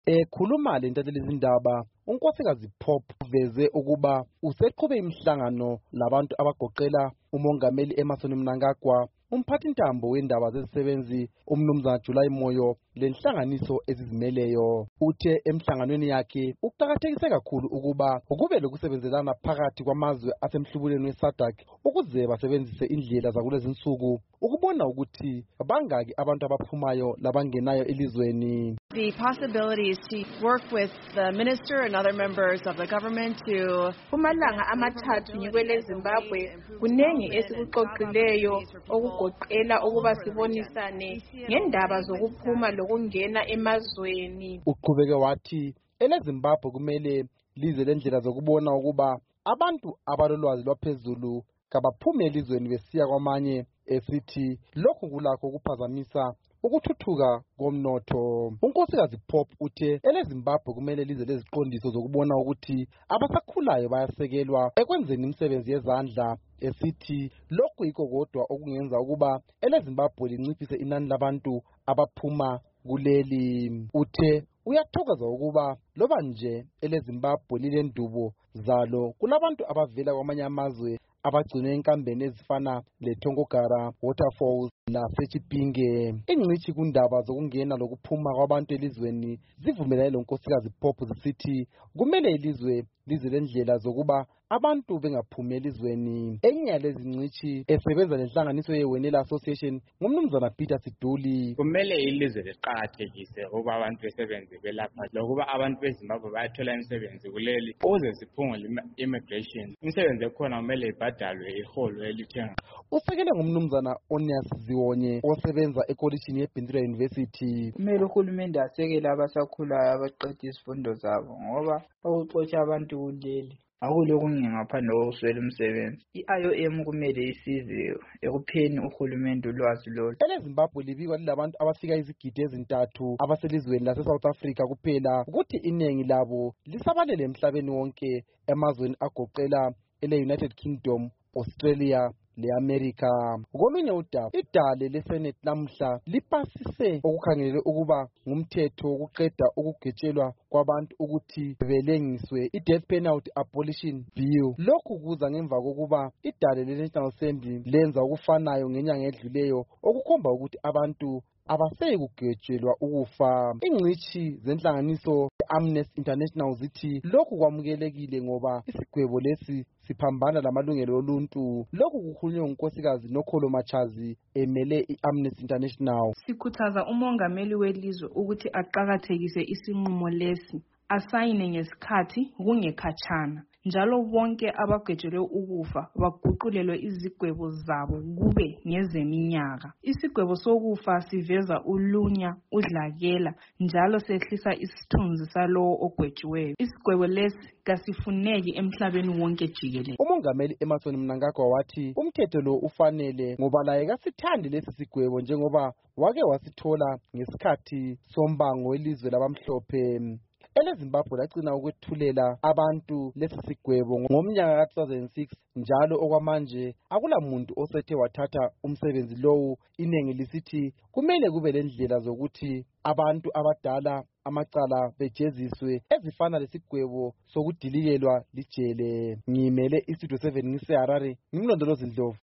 Ekhuluma le ntatheli izindaba, unkosikazi Pop uveze ukuba useqhube imihlangano labantu abagoqela umongameli Emmerson Mnangagwa, umphathintambo wendaba zezisebenzi umnumzana July Moyo lenhlanganiso ezizimeleyo. Uthe emhlanganweni yakhe uqhakathekise kakhulu ukuba kube lokusebenzelana phakathi kwamazwe asemhlubulweni weSADC ukuze basebenzise indlela zakulezi insuku ukubona ukuthi bangaki abantu abaphumayo labangenayo elizweni. The possibilities to work with the minister and other members of the government to kumalanga amathathu ngikwele Zimbabwe kunengi esikuxoxileyo okugoqela ukuba sibonisane ngendaba zokuphuma lokungena emazweni. Uqhubeke wathi eleZimbabwe kumele lize lendlela zokubona ukuba abantu abalolwazi lwaphezulu kabaphume elizweni besiya kwamanye, esithi lokhu kulakho ukuphazamisa ukuthuthuka komnotho. Unkosikazi Pop uthe eleZimbabwe kumele lize leziqondiso zokubona ukuthi abasakhulayo bayasekelwa ekwenzeni imisebenzi yezandla, esithi lokhu yikho kodwa okungenza ukuba eleZimbabwe linciphise inani labantu abaphuma kuleli. Uthe uyathokoza ukuba loba nje eleZimbabwe lilendubo zalo kulabantu abavela kwamanye amazwe abagcinwe enkambeni ezifana leTongogara Waterfalls laseChipinge. Ingcitshi kundaba zokungena lokuphuma kwabantu elizweni zivumelane lonkosikazi Pop zisithi kumele ilizwe lize lendlela zokuba abantu bengaphumi elizweni. Enye yalezi ngcitshi esebenza lenhlanganiso yeWenela Association ngumnumzana Peter Siduli. Kumele ilizwe liqhakathekise ukuba abantu besebenze belapha lokuba abantu beZimbabwe bayathola imisebenzi kuleli ukuze siphungule immigration. Imisebenzi ekhona kumele ibhadalwe iholo elithenga. Usekele ngumnumzana Onias Ziwonye osebenza ekolishini yeBintra University. Kumele uhulumende asekele abasakhulayo abaqeda izifundo zabo ngoba ukuxotsha abantu kuleli akulokunye ngaphandle kokuswela umsebenzi. I-IOM kumele isize ekupheni uhulumende ulwazi lolu. EleZimbabwe libikwa lilabantu abafika izigidi ezintathu abaselizweni lase-South Africa kuphela, ukuthi iningi labo lisabalele emhlabeni wonke emazweni agoqela ele-United Kingdom, Australia le-America. Kolunye udaba, idale leSenate lamhla lipasise okukhangelelwe ukuba ngumthetho wokuqeda ukugetshelwa kwabantu ukuthi belengiswe, i-Death Penalty Abolition Bill. Lokhu kuza ngemva kokuba idale le-National Assembly lenza okufanayo ngenyanga edluleyo okukhomba ukuthi abantu abaseyi kugetshelwa ukufa. Ingcitshi zenhlanganiso Amnesty International zithi lokhu kwamukelekile ngoba isigwebo lesi siphambana lamalungelo oluntu. Lokhu kukhulunywe ngunkosikazi Nokholo Machazi emele i-Amnesty International. Sikhuthaza umongameli welizwe ukuthi aqhakathekise isinqumo lesi, asayine ngesikhathi kungekhatshana, njalo bonke abagwetshelwe ukufa baguqulelwe izigwebo zabo kube ngezeminyaka. Isigwebo sokufa siveza ulunya, udlakela, njalo sehlisa isithunzi salowo ogwetshiweyo. Isigwebo lesi kasifuneki emhlabeni wonke jikelele. Umongameli Emmerson Mnangagwa wathi umthetho lo ufanele ngoba laye kasithandi lesi sigwebo njengoba wake wasithola ngesikhathi sombango welizwe labamhlophe. EleZimbabwe lagcina ukwethulela abantu lesi sigwebo ngomnyaka ka-2006, njalo okwamanje akulamuntu osethe wathatha umsebenzi lowu. Iningi lisithi kumele kube lendlela zokuthi abantu abadala amacala bejeziswe ezifana lesigwebo sokudilikelwa lijele. Ngimele iStudio 7 ngiseHarare, ngimlondolozi Ndlovu.